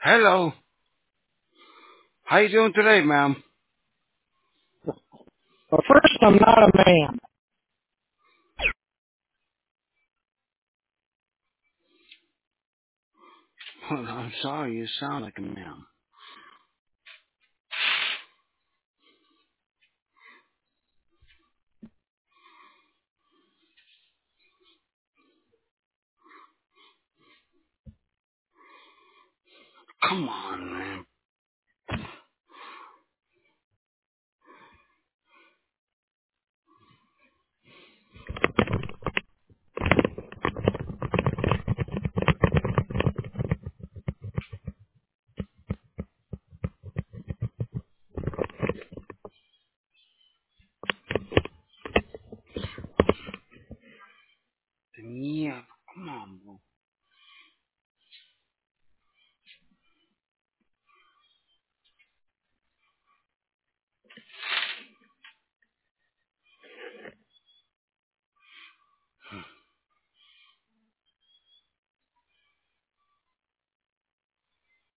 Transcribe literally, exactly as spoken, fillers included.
Hello. How you doing today, ma'am? But first, I'm not a man. Well, I'm sorry, you sound like a ma'am. Come on, man.